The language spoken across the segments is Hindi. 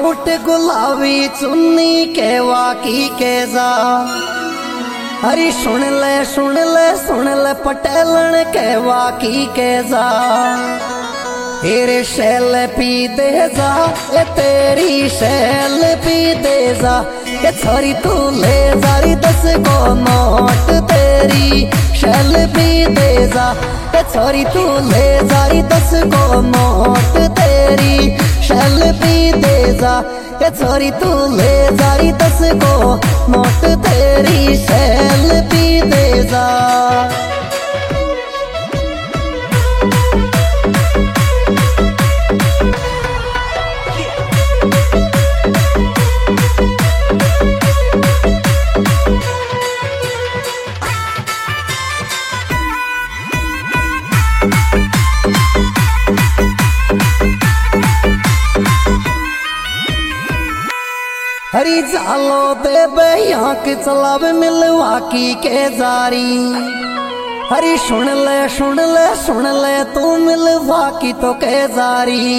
सूट गुलाबी चुन्नी के वाकी के जा। हरी सुन ले पटेलन के वाकी के जा। तेरे शैल पी दे जा, ए तेरी शैल पी दे जा। ये छोरी तू ले जारी 10 को नोट तेरी शैल पी दे जा। ये छोरी तू ले जारी 10 को नोट तेरी शैल पी दे जा। ये छोरी तू ले जारी 10 को नोट तेरी शैल पी दे जा। हरी जालो दे बहिया के चलाव मिलवाकी के जारी। हरी सुन ले तू मिलवाकी तो के जारी।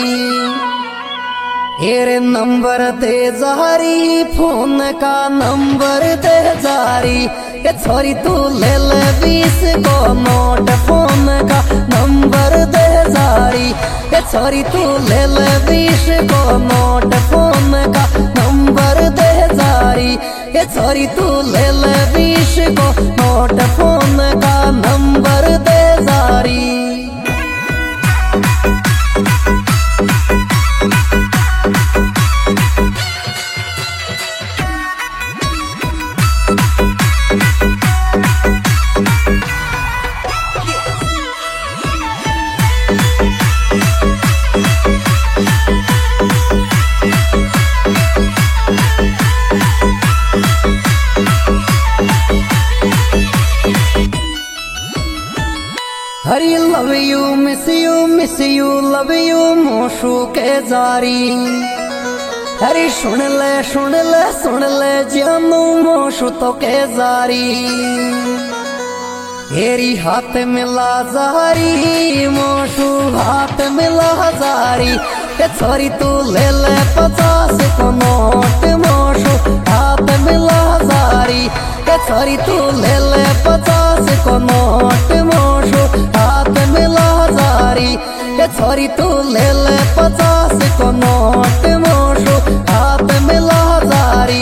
तेरे नंबर दे जारी, फोन का नंबर दे जारी। ये छोरी तू ले 20 को नोट फोन का नंबर दे जारी। ये छोरी तू ले 20 को नोट फोन का नंबर दे जारी। ये छोरी तू ले 20 को नोट फोन का नंबर दे जारी। Hari love you miss you love you मोशू के जारी। हरी सुन ले जानू मोशू तो के जारी। हेरी हाथ मिला जारी, मोशू हाथ मिला जारी। ये छोरी तू ले 50 को नोट मोशू हाथ मिला जारी। ये छोरी तू ले 50 को नोट मोशू हाथ मिला जारी। ये छोरी तू ले 50 को नोट मोशू हाथ मिला जारी।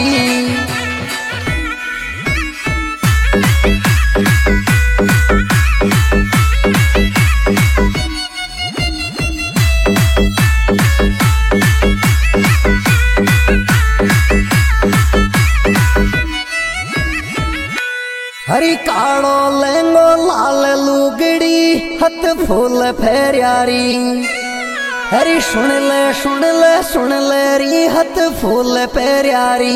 हरी कालो लेंगो लाल लुगड़ी हथ फूल फेरियारी। हरी सुन ले री हथ फूल फेरियारी।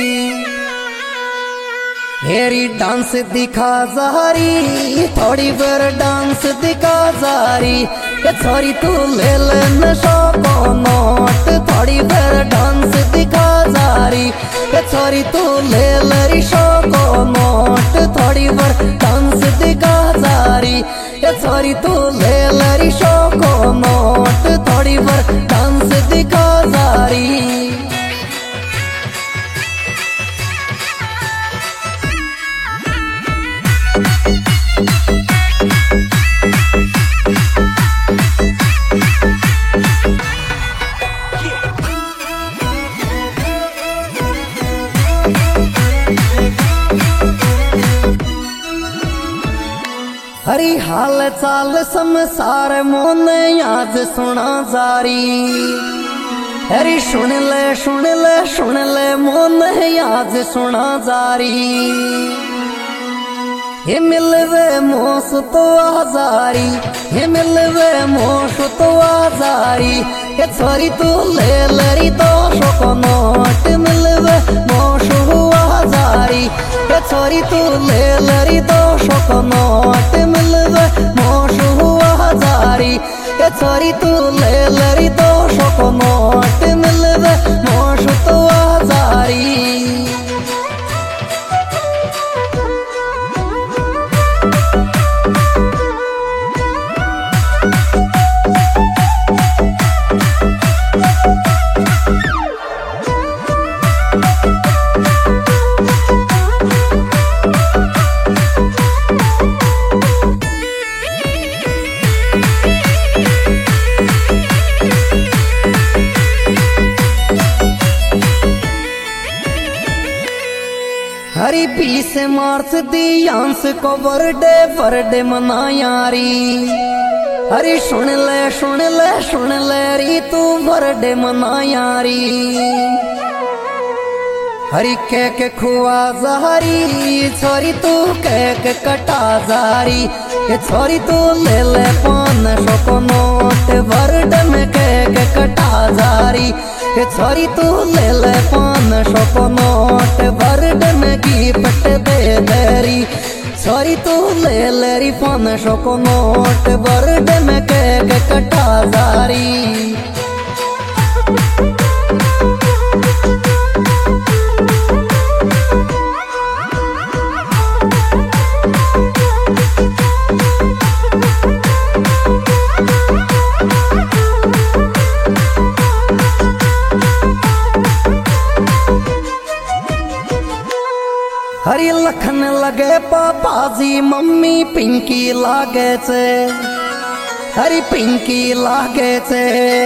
हेरी डांस दिखा जारी, थोड़ी बार डांस दिखा जारी। ये छोरी तू ले 900 को नोट थोड़ी बार डांस दिखा जारी। ये छोरी तू ले 100 को नोट थोड़ी बार डांस दिखा जारी। ये छोरी तू ले 100 को नोट थोड़ी बार डांस दिखा जारी। हरी हाल चाल संसार मोने याद सुना जारी। हरी सुन ले मोने याद सुना जारी। ये मिलवे मोस तो आजारी, ये मिलवे मोश तो आजारी। ये छोरी तू ले 200 को नोट मिलवे मोश हुआ जारी। ये छोरी तू ले 200 को नोट मिलवे मोश हुआ जारी। ये छोरी तू ले 200 को नोट मिलवे मोश तो आजारी। हरी 20 मार्च दियांश को बर्थडे मना यारी। हरी सुन ले री तू बर्थडे मना यारी। हरी केक खुआ जारी छोरी तू केक कटा जारी। ये छोरी तू ले 500 को नोट बर्थडे में केक कटा जारी। ये छोरी तू ले 500 को नोट बर्थडे में गिफ्ट दे देरी। छोरी तू ले री 500 को नोट बर्थडे में केक कटा जारी। हरी लखन लगे पापा जी मम्मी पिंकी लागे छे। हरी पिंकी लागे छे।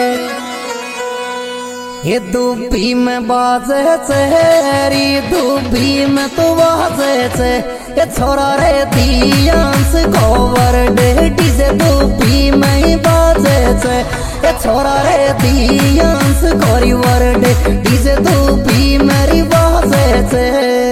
ये दूबी में बाजे छे। हरी दूबी में तो बाजे छे। ये छोरा रे दियांश गोवर डे डीजे दूबी में ही बाजे छे। ये छोरा रे दियांश गोरी वर्डे डीजे दूबी मेरी बाजे छे।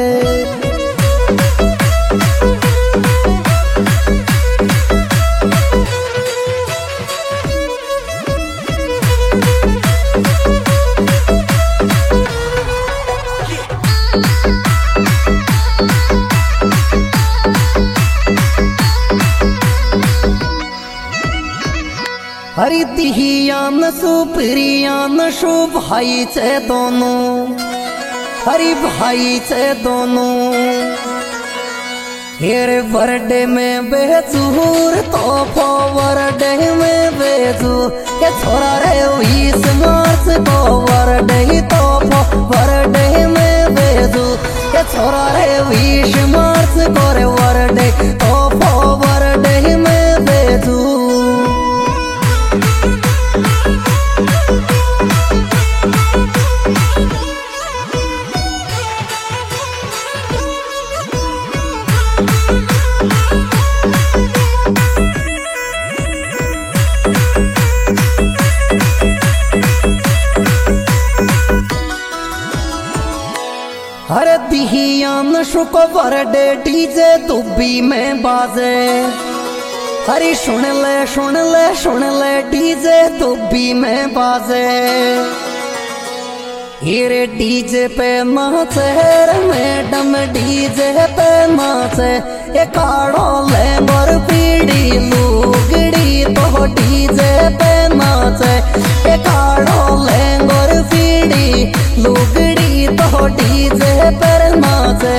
हरी दिहियान सुप्रियान शु भाई छे दोनों। हरी भाई छे दोनों। हेरे बर्थडे में बेचूर तो बर्थडे में बेचू। ये छोरा रे 20 मार्च को बर्थडे तो बर्थडे में बेचू। ये छोरा रे 20 मार्च को रे बर्थडे तो बर्थडे में बेचू। हरे दिहियान शुको बर्थडे डीजे दुबी में बाजे। हरी सुन ले डीजे दुबी में बाजे। हीरे डीजे पे नाचे मैडम डीजे पे नाचे। ये काड़ो ले मोर पीड़ी लुगड़ी तो डीजे पे नाचे। ये काड़ो ले मोर पीड़ी लुगड़ी तो डीजे पर नाचे।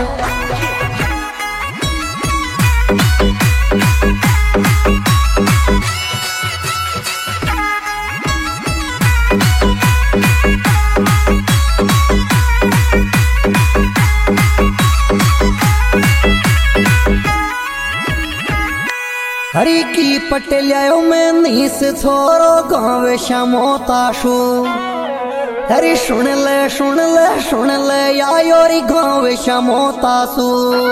हरी की पटेलियाओ में नीस छोरो गाँव श्यामोताशु। हरी सुन ले यायोरी गाँव श्यामोताशु।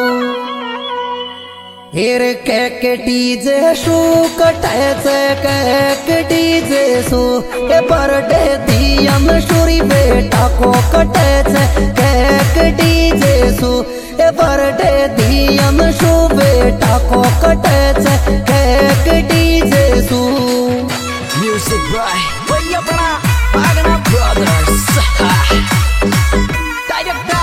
हेर केक डीजे शू कटे से केक डीजे शू। ये बर्थडे दियन शुरी बेटा को कटे से केक डीजे शू। ये बर्थडे दियन शू बेटा को कटे से केक डीजे शू। Music by Wagner Brothers. Direct